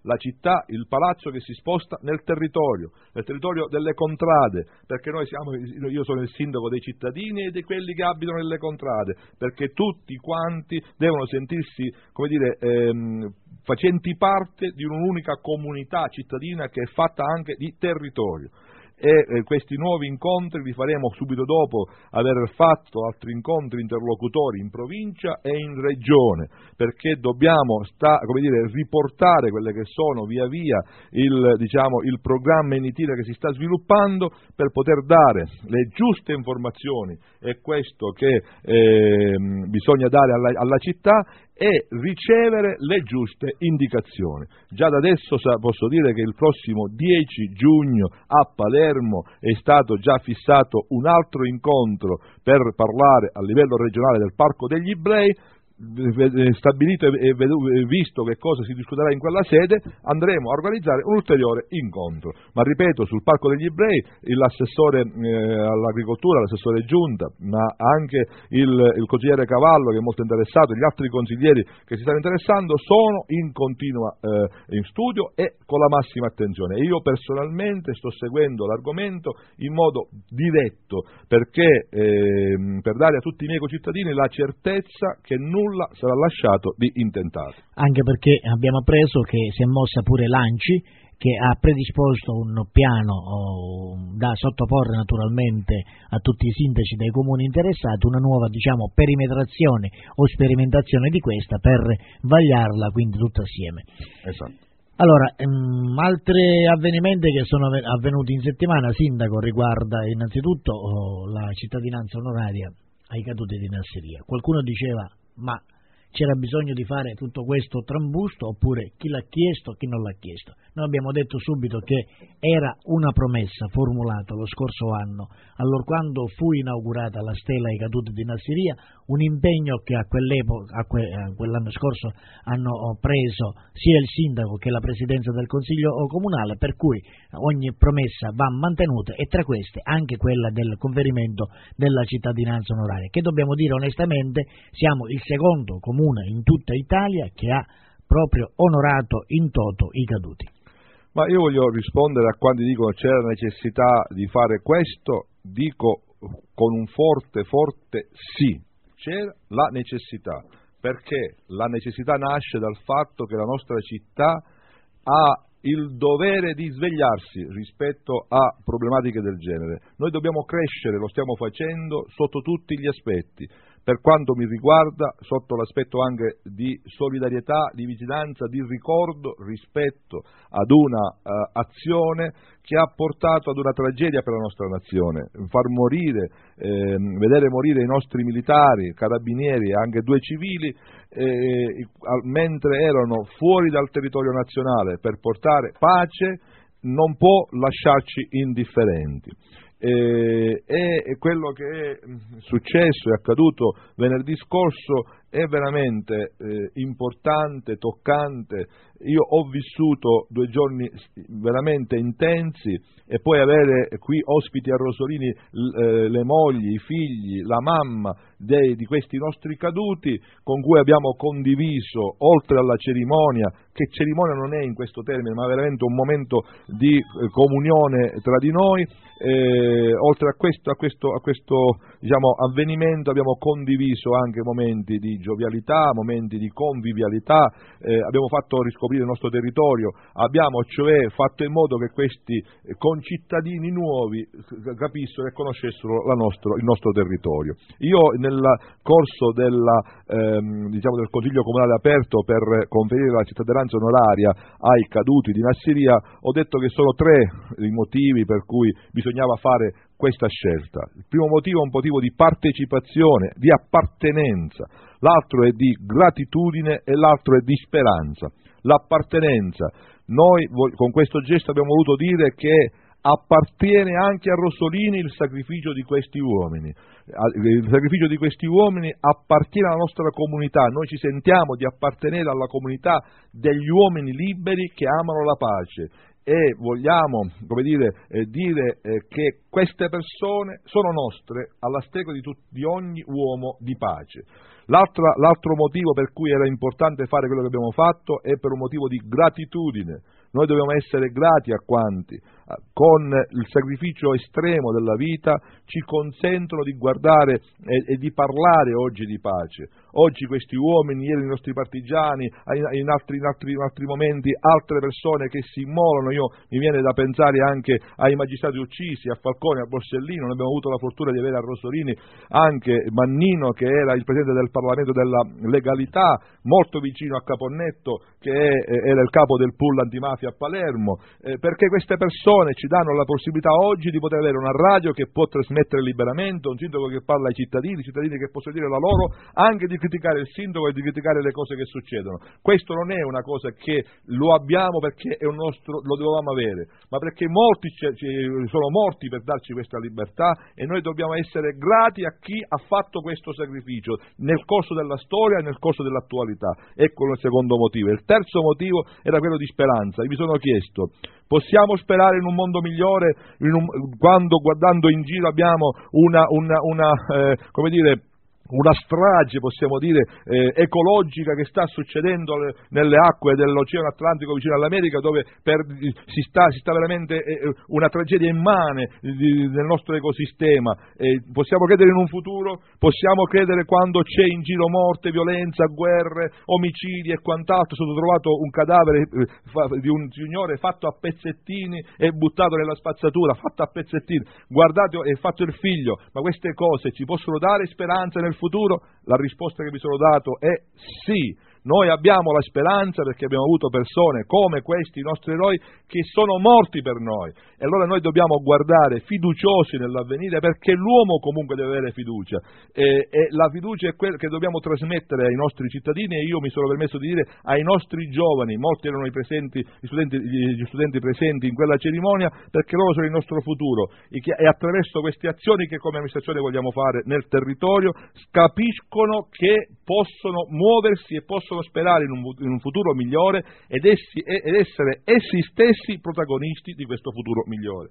la città, il palazzo che si sposta nel territorio, nel territorio delle contrade, perché noi siamo, io sono il sindaco dei cittadini e di quelli che abitano nelle contrade, perché tutti quanti devono sentirsi, come dire, ehm, facenti parte di un'unica comunità cittadina che è fatta anche di territorio. E eh, questi nuovi incontri li faremo subito dopo aver fatto altri incontri interlocutori in provincia e in regione, perché dobbiamo sta, come dire, riportare quelle che sono via via il, diciamo, il programma in Italia che si sta sviluppando per poter dare le giuste informazioni, è questo che eh, bisogna dare alla, alla città, e ricevere le giuste indicazioni. Già da adesso posso dire che il prossimo dieci giugno a Palermo è stato già fissato un altro incontro per parlare a livello regionale del Parco degli Iblei. Stabilito e visto che cosa si discuterà in quella sede, andremo a organizzare un ulteriore incontro. Ma ripeto, sul Parco degli Iblei l'assessore eh, all'agricoltura, l'assessore Giunta, ma anche il, il consigliere Cavallo, che è molto interessato, gli altri consiglieri che si stanno interessando, sono in continua eh, in studio e con la massima attenzione. Io personalmente sto seguendo l'argomento in modo diretto, perché eh, per dare a tutti i miei concittadini la certezza che nulla sarà lasciato di intentato. Anche perché abbiamo appreso che si è mossa pure l'Anci, che ha predisposto un piano oh, da sottoporre naturalmente a tutti i sindaci dei comuni interessati, una nuova, diciamo, perimetrazione o sperimentazione di questa per vagliarla quindi tutta assieme. Esatto. Allora, um, altri avvenimenti che sono avvenuti in settimana, Sindaco, riguarda innanzitutto oh, la cittadinanza onoraria ai caduti di Nasseria. Qualcuno diceva: ma c'era bisogno di fare tutto questo trambusto, oppure chi l'ha chiesto, chi non l'ha chiesto? Noi abbiamo detto subito che era una promessa formulata lo scorso anno, allorquando fu inaugurata la stela ai caduti di Nasseria, un impegno che a quell'epoca, a, que, a quell'anno scorso hanno preso sia il sindaco che la presidenza del consiglio comunale, per cui ogni promessa va mantenuta, e tra queste anche quella del conferimento della cittadinanza onoraria, che dobbiamo dire onestamente siamo il secondo comune in tutta Italia che ha proprio onorato in toto i caduti. Ma io voglio rispondere a quando dicono c'era necessità di fare questo, dico con un forte, forte sì, c'era la necessità, perché la necessità nasce dal fatto che la nostra città ha il dovere di svegliarsi rispetto a problematiche del genere. Noi dobbiamo crescere, lo stiamo facendo sotto tutti gli aspetti. Per quanto mi riguarda, sotto l'aspetto anche di solidarietà, di vicinanza, di ricordo rispetto ad una uh, azione che ha portato ad una tragedia per la nostra nazione, far morire, eh, vedere morire i nostri militari, carabinieri e anche due civili, eh, mentre erano fuori dal territorio nazionale per portare pace, non può lasciarci indifferenti. E, e quello che è successo e accaduto venerdì scorso è veramente eh, importante, toccante. Io ho vissuto due giorni veramente intensi, e poi avere qui ospiti a Rosolini eh, le mogli, i figli, la mamma dei, di questi nostri caduti, con cui abbiamo condiviso, oltre alla cerimonia, che cerimonia non è in questo termine, ma veramente un momento di eh, comunione tra di noi, eh, oltre a questo, a questo, a questo diciamo, avvenimento abbiamo condiviso anche momenti di giovialità, momenti di convivialità, eh, abbiamo fatto riscoprire il nostro territorio, abbiamo cioè fatto in modo che questi concittadini nuovi capissero e conoscessero la nostro, il nostro territorio. Io nel corso della, ehm, diciamo del Consiglio Comunale aperto per conferire la cittadinanza onoraria ai caduti di Nasseria ho detto che sono tre i motivi per cui bisognava fare questa scelta. Il primo motivo è un motivo di partecipazione, di appartenenza, l'altro è di gratitudine e l'altro è di speranza. L'appartenenza, noi con questo gesto abbiamo voluto dire che appartiene anche a Rosolini il sacrificio di questi uomini, il sacrificio di questi uomini appartiene alla nostra comunità, noi ci sentiamo di appartenere alla comunità degli uomini liberi che amano la pace, e vogliamo, come dire, eh, dire eh, che queste persone sono nostre alla stregua di, tut- di ogni uomo di pace. L'altra, l'altro motivo per cui era importante fare quello che abbiamo fatto è per un motivo di gratitudine. Noi dobbiamo essere grati a quanti, con il sacrificio estremo della vita, ci consentono di guardare e, e di parlare oggi di pace. Oggi questi uomini, ieri i nostri partigiani, in altri, in, altri, in altri momenti altre persone che si immolano. Io mi viene da pensare anche ai magistrati uccisi, a Falcone, a Borsellino. Noi abbiamo avuto la fortuna di avere a Rosolini anche Mannino, che era il presidente del Parlamento della legalità, molto vicino a Caponnetto, che è, era il capo del pool antimafia a Palermo, eh, perché queste persone ci danno la possibilità oggi di poter avere una radio che può trasmettere liberamente, un sindaco che parla ai cittadini, i cittadini che possono dire la loro, anche di criticare il sindaco e di criticare le cose che succedono. Questo non è una cosa che lo abbiamo perché è un nostro, lo dovevamo avere, ma perché molti ci, ci sono morti per darci questa libertà, e noi dobbiamo essere grati a chi ha fatto questo sacrificio nel corso della storia e nel corso dell'attualità. Ecco il secondo motivo. Il terzo motivo era quello di speranza. Io mi sono chiesto: possiamo sperare in un mondo migliore in un, quando guardando in giro abbiamo una, una, una eh, come dire, una strage, possiamo dire, eh, ecologica che sta succedendo le, nelle acque dell'Oceano Atlantico vicino all'America, dove per, si, sta, si sta veramente eh, una tragedia immane di, del nostro ecosistema. Eh, possiamo credere in un futuro? Possiamo credere quando c'è in giro morte, violenza, guerre, omicidi e quant'altro? È stato trovato un cadavere eh, fa, di un signore fatto a pezzettini e buttato nella spazzatura, fatto a pezzettini, guardate, è fatto il figlio. Ma queste cose ci possono dare speranza nel futuro? La risposta che vi sono dato è sì. Noi abbiamo la speranza perché abbiamo avuto persone come questi, i nostri eroi, che sono morti per noi. E allora noi dobbiamo guardare fiduciosi nell'avvenire, perché l'uomo comunque deve avere fiducia. E, e la fiducia è quella che dobbiamo trasmettere ai nostri cittadini, e io mi sono permesso di dire ai nostri giovani. Molti erano i presenti, gli studenti, gli studenti presenti in quella cerimonia, perché loro sono il nostro futuro. E attraverso queste azioni che come amministrazione vogliamo fare nel territorio, capiscono che possono muoversi e possono sperare in un, in un futuro migliore ed, essi, ed essere essi stessi protagonisti di questo futuro migliore.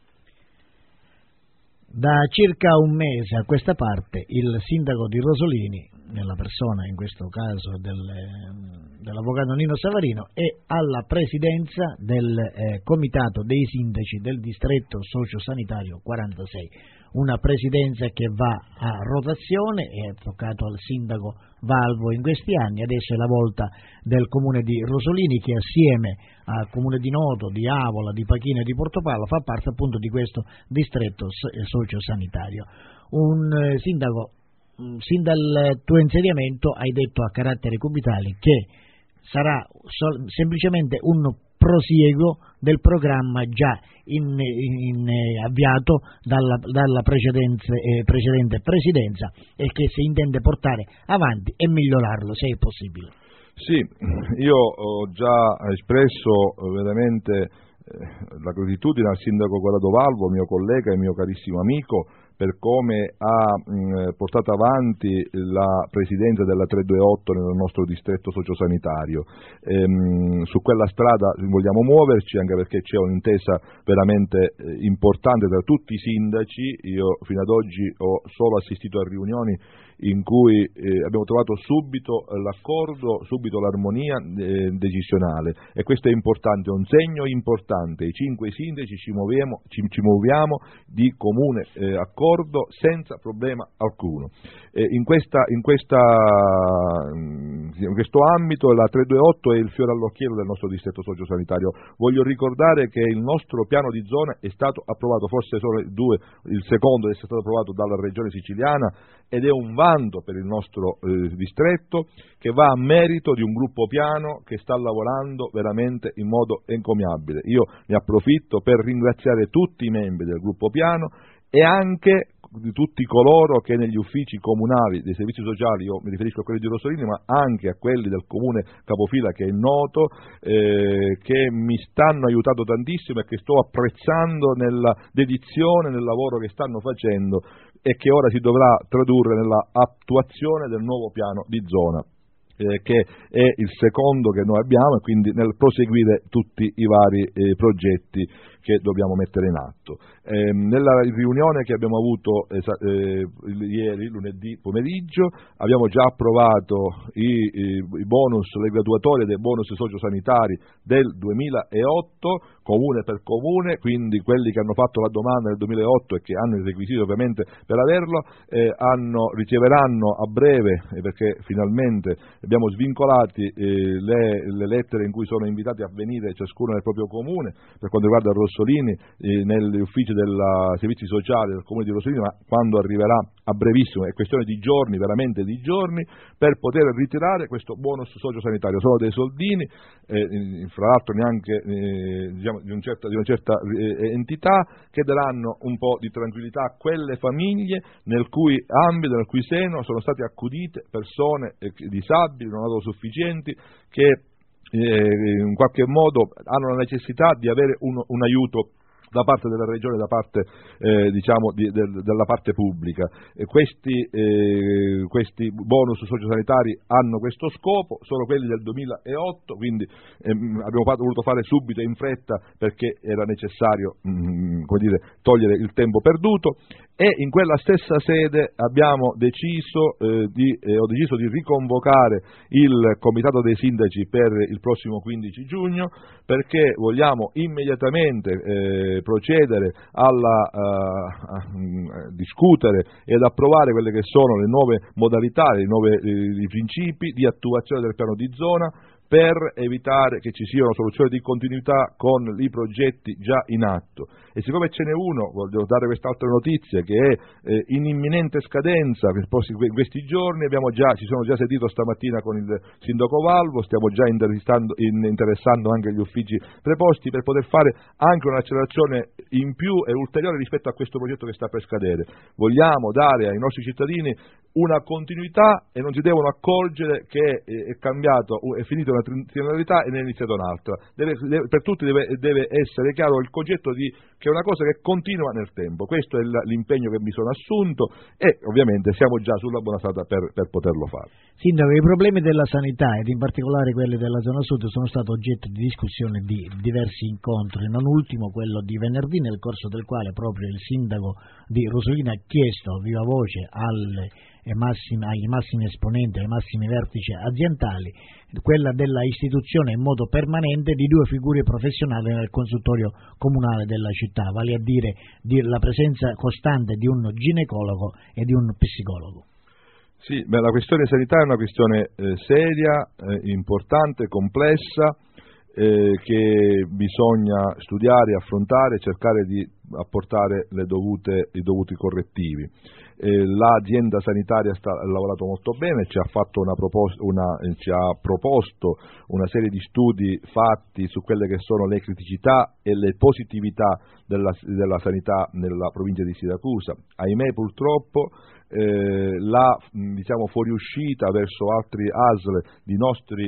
Da circa un mese a questa parte il sindaco di Rosolini, nella persona in questo caso del, dell'avvocato Nino Savarino, è alla presidenza del eh, comitato dei sindaci del distretto sociosanitario quarantasei, una presidenza che va a rotazione, è toccato al sindaco Valvo in questi anni. Adesso è la volta del comune di Rosolini, che assieme al comune di Noto, di Avola, di Pachino e di Portopalo fa parte appunto di questo distretto sociosanitario. Un eh, sindaco, sin dal tuo insediamento hai detto a Caratteri Cubitali che sarà sol- semplicemente un prosieguo del programma già in, in, in, eh, avviato dalla, dalla precedente, eh, precedente presidenza, e che si intende portare avanti e migliorarlo se è possibile. Sì, io ho già espresso veramente eh, la gratitudine al sindaco Corrado Valvo, mio collega e mio carissimo amico, per come ha mh, portato avanti la presidenza della trecentoventotto nel nostro distretto sociosanitario. Ehm, su quella strada vogliamo muoverci, anche perché c'è un'intesa veramente eh, importante tra tutti i sindaci. Io fino ad oggi ho solo assistito a riunioni in cui eh, abbiamo trovato subito l'accordo, subito l'armonia eh, decisionale, e questo è importante, è un segno importante. I cinque sindaci ci muoviamo, ci, ci muoviamo di comune eh, accordo senza problema alcuno. Eh, in, questa, in, questa, in questo ambito la trecentoventotto è il fiore all'occhiello del nostro distretto sociosanitario. Voglio ricordare che il nostro piano di zona è stato approvato, forse solo il, due, il secondo è stato approvato dalla regione siciliana, ed è un vanto per il nostro eh, distretto, che va a merito di un gruppo piano che sta lavorando veramente in modo encomiabile. Io ne approfitto per ringraziare tutti i membri del gruppo piano e anche di tutti coloro che negli uffici comunali dei servizi sociali, io mi riferisco a quelli di Rosolini, ma anche a quelli del comune capofila che è noto, eh, che mi stanno aiutando tantissimo e che sto apprezzando nella dedizione, nel lavoro che stanno facendo, e che ora si dovrà tradurre nella attuazione del nuovo piano di zona. eh, che è il secondo che noi abbiamo, e quindi nel proseguire tutti i vari eh, progetti che dobbiamo mettere in atto. Eh, nella riunione che abbiamo avuto eh, ieri, lunedì pomeriggio, abbiamo già approvato i, i, i bonus, le graduatorie dei bonus sociosanitari del duemilaotto, comune per comune, quindi quelli che hanno fatto la domanda nel duemilaotto e che hanno i requisiti ovviamente per averlo, eh, hanno, riceveranno a breve, eh, perché finalmente abbiamo svincolati eh, le, le lettere in cui sono invitati a venire ciascuno nel proprio comune, per quanto riguarda il Rossolini, eh, negli uffici dei servizi sociali del comune di Rossolini, ma quando arriverà a brevissimo, è questione di giorni, veramente di giorni, per poter ritirare questo bonus sociosanitario. Sono dei soldini, eh, fra l'altro neanche eh, diciamo, di, un certa, di una certa eh, entità, che daranno un po' di tranquillità a quelle famiglie nel cui ambito, nel cui seno sono state accudite persone eh, disabili, non autosufficienti, che eh, in qualche modo hanno la necessità di avere un, un aiuto da parte della regione, da parte eh, diciamo di, de, della parte pubblica. E questi, eh, questi bonus sociosanitari hanno questo scopo, sono quelli del duemilaotto, quindi ehm, abbiamo fatto, voluto fare subito e in fretta perché era necessario mh, come dire, togliere il tempo perduto, e in quella stessa sede abbiamo deciso, eh, di, eh, ho deciso di riconvocare il comitato dei sindaci per il prossimo quindici giugno, perché vogliamo immediatamente eh, procedere alla, uh, a, a discutere ed approvare quelle che sono le nuove modalità, i nuovi eh, principi di attuazione del piano di zona, per evitare che ci siano soluzioni di continuità con i progetti già in atto. E siccome ce n'è uno, voglio dare quest'altra notizia, che è eh, in imminente scadenza in questi giorni, abbiamo già, ci sono già sentito stamattina con il sindaco Valvo, stiamo già interessando, in, interessando anche gli uffici preposti per poter fare anche un'accelerazione in più e ulteriore rispetto a questo progetto che sta per scadere. Vogliamo dare ai nostri cittadini una continuità e non si devono accorgere che è cambiato, è finita una triennalità e ne è iniziata un'altra. Deve, deve, per tutti deve, deve essere chiaro il concetto di che è una cosa che continua nel tempo. Questo è l'impegno che mi sono assunto e ovviamente siamo già sulla buona strada per, per poterlo fare. Sindaco, i problemi della sanità ed in particolare quelli della zona sud sono stati oggetto di discussione di diversi incontri, non ultimo quello di venerdì, nel corso del quale proprio il sindaco di Rosolina ha chiesto a viva voce alle e massimi, ai massimi esponenti, ai massimi vertici aziendali, quella della istituzione in modo permanente di due figure professionali nel consultorio comunale della città, vale a dire di la presenza costante di un ginecologo e di un psicologo. Sì, beh, la questione sanità è una questione eh, seria, eh, importante, complessa, eh, che bisogna studiare, affrontare e cercare di apportare le dovute, i dovuti correttivi. Eh, l'azienda sanitaria sta, ha lavorato molto bene, ci ha, fatto una proposta, una, eh, ci ha proposto una serie di studi fatti su quelle che sono le criticità e le positività della, della sanità nella provincia di Siracusa. Ahimè, purtroppo, Eh, la diciamo, fuoriuscita verso altri A S L di nostri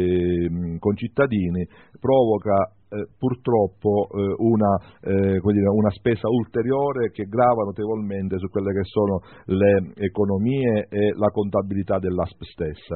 eh, concittadini provoca eh, purtroppo eh, una, eh, come dire, una spesa ulteriore che grava notevolmente su quelle che sono le economie e la contabilità dell'A S P stessa.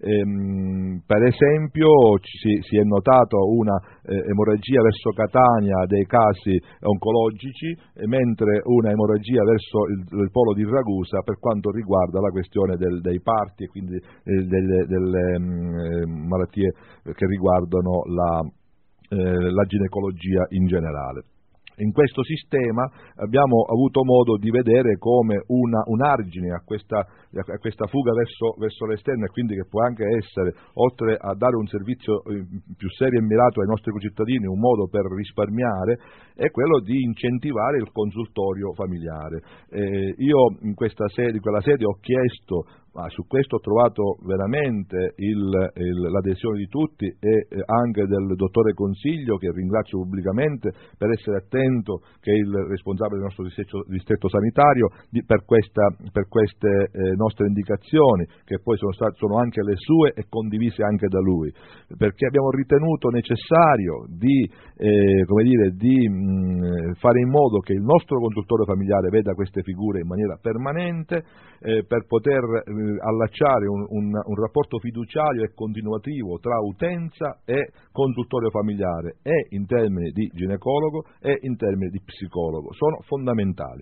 Ehm, per esempio ci, si è notato una eh, emorragia verso Catania dei casi oncologici, eh, mentre una emorragia verso il, il polo di Ragusa per quanto riguarda la questione del, dei parti e quindi eh, delle, delle mh, malattie che riguardano la Eh, la ginecologia in generale. In questo sistema abbiamo avuto modo di vedere come una, un argine a questa, a questa fuga verso, verso l'esterno, e quindi che può anche essere, oltre a dare un servizio più serio e mirato ai nostri concittadini, un modo per risparmiare, è quello di incentivare il consultorio familiare. Eh, io in questa sede, in quella sede ho chiesto, ma su questo ho trovato veramente il, il, l'adesione di tutti e eh, anche del dottore Consiglio, che ringrazio pubblicamente per essere attento, che è il responsabile del nostro distretto, distretto sanitario, di, per, questa, per queste eh, nostre indicazioni, che poi sono, state, sono anche le sue e condivise anche da lui, perché abbiamo ritenuto necessario di, eh, come dire, di mh, fare in modo che il nostro consultorio familiare veda queste figure in maniera permanente, eh, per poter allacciare un, un, un rapporto fiduciario e continuativo tra utenza e consultorio familiare, e in termini di ginecologo e in termini di psicologo. Sono fondamentali.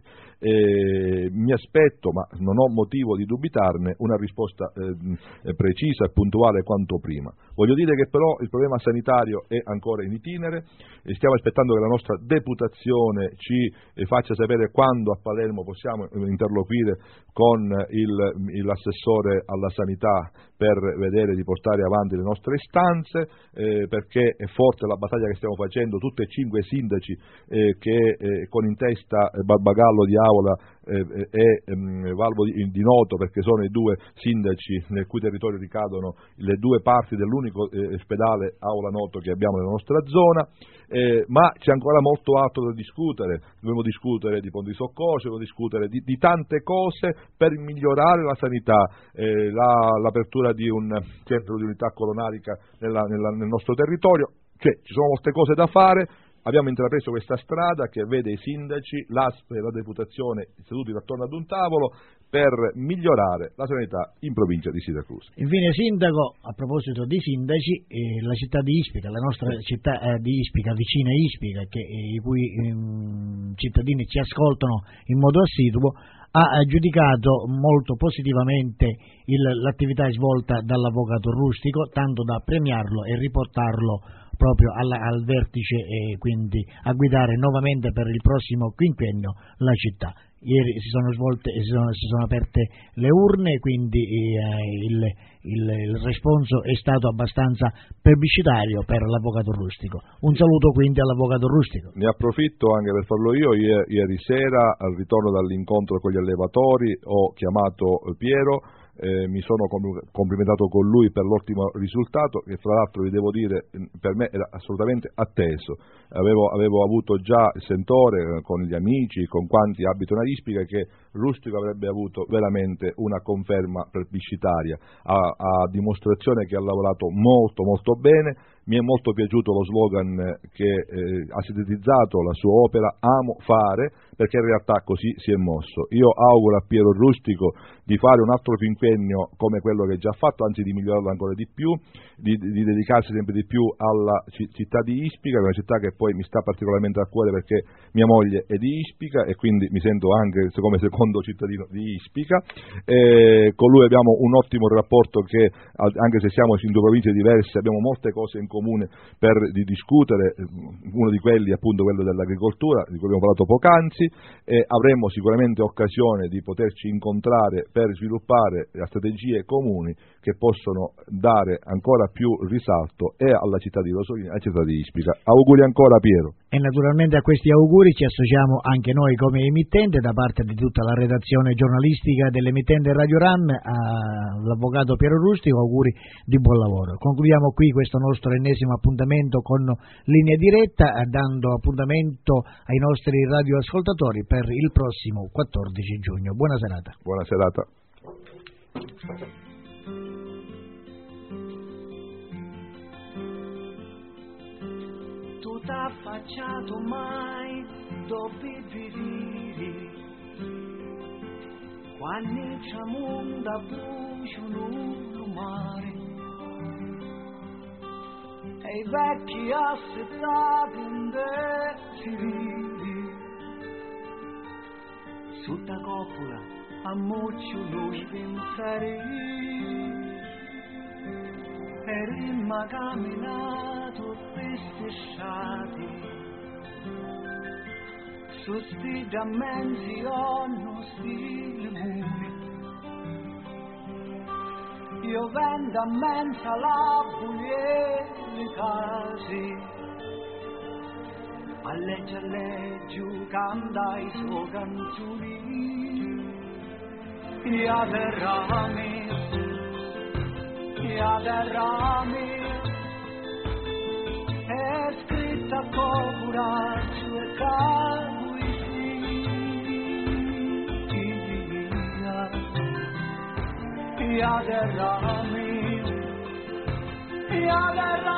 Eh, mi aspetto, ma non ho motivo di dubitarne, una risposta eh, precisa e puntuale quanto prima. Voglio dire che però il problema sanitario è ancora in itinere, e stiamo aspettando che la nostra deputazione ci eh, faccia sapere quando a Palermo possiamo interloquire con il, l'assessore alla sanità per vedere di portare avanti le nostre istanze, eh, perché è forte la battaglia che stiamo facendo, tutti e cinque i sindaci eh, che eh, con in testa eh, Barbagallo di Avola eh, e ehm, Valvo di, di Noto, perché sono i due sindaci nel cui territorio ricadono le due parti dell'unico eh, ospedale Avola Noto che abbiamo nella nostra zona, eh, ma c'è ancora molto altro da discutere. Dobbiamo discutere di ponti di soccorso, dobbiamo discutere di, di tante cose per migliorare la sanità, eh, la, l'apertura di un centro di unità coronarica nella, nella, nel nostro territorio. Cioè, ci sono molte cose da fare. Abbiamo intrapreso questa strada che vede i sindaci, l'A S P e la Deputazione seduti attorno ad un tavolo per migliorare la sanità in provincia di Siracusa. Infine, Sindaco, a proposito di sindaci, eh, la città di Ispica, la nostra città eh, di Ispica, vicina a Ispica, che, eh, i cui eh, cittadini ci ascoltano in modo assiduo, ha giudicato molto positivamente il, l'attività svolta dall'avvocato Rustico, tanto da premiarlo e riportarlo proprio alla, al vertice e quindi a guidare nuovamente per il prossimo quinquennio la città. Ieri si sono svolte, si sono, si sono aperte le urne, quindi eh, il, il, il responso è stato abbastanza plebiscitario per l'avvocato Rustico. Un saluto quindi all'avvocato Rustico. Ne approfitto anche per farlo io. Ieri, ieri sera, al ritorno dall'incontro con gli allevatori, ho chiamato Piero. Eh, mi sono complimentato con lui per l'ottimo risultato, che fra l'altro vi devo dire per me era assolutamente atteso. Avevo, avevo avuto già il sentore eh, con gli amici, con quanti abitano a Ispica, che Rustico avrebbe avuto veramente una conferma plebiscitaria, a, a dimostrazione che ha lavorato molto molto bene. Mi è molto piaciuto lo slogan che eh, ha sintetizzato la sua opera, amo fare, perché in realtà così si è mosso. Io auguro a Piero Rustico di fare un altro quinquennio come quello che ha già fatto, anzi di migliorarlo ancora di più, di, di dedicarsi sempre di più alla città di Ispica, che è una città che poi mi sta particolarmente a cuore perché mia moglie è di Ispica e quindi mi sento anche come secondo cittadino di Ispica. E con lui abbiamo un ottimo rapporto che, anche se siamo in due province diverse, abbiamo molte cose in comune per di discutere, uno di quelli è appunto quello dell'agricoltura, di cui abbiamo parlato poc'anzi, e avremo sicuramente occasione di poterci incontrare per sviluppare strategie comuni che possono dare ancora più risalto e alla città di Rosolina e alla città di Ispica. Auguri ancora, Piero. E naturalmente a questi auguri ci associamo anche noi come emittente, da parte di tutta la redazione giornalistica dell'emittente Radio RAM, all'avvocato Piero Rustico, auguri di buon lavoro. Concludiamo qui questo nostro ennesimo appuntamento con Linea Diretta, dando appuntamento ai nostri radioascoltatori per il prossimo quattordici giugno. Buona serata. Buona serata. Tu t'ha affacciato mai dove vivi, quando c'è mondo bruciano il mare e i vecchi assettati indecisi sotto coppola ammocciano i pensieri e rimma camminato per strisciati su sti dammensi onno sti muri. Io vendo a mensa la buie le case, a legge a legge canta i suoi canzoni, e a derrami, e a derrami, è scritta con coraggio e poesia, e a derrami, e a derrami.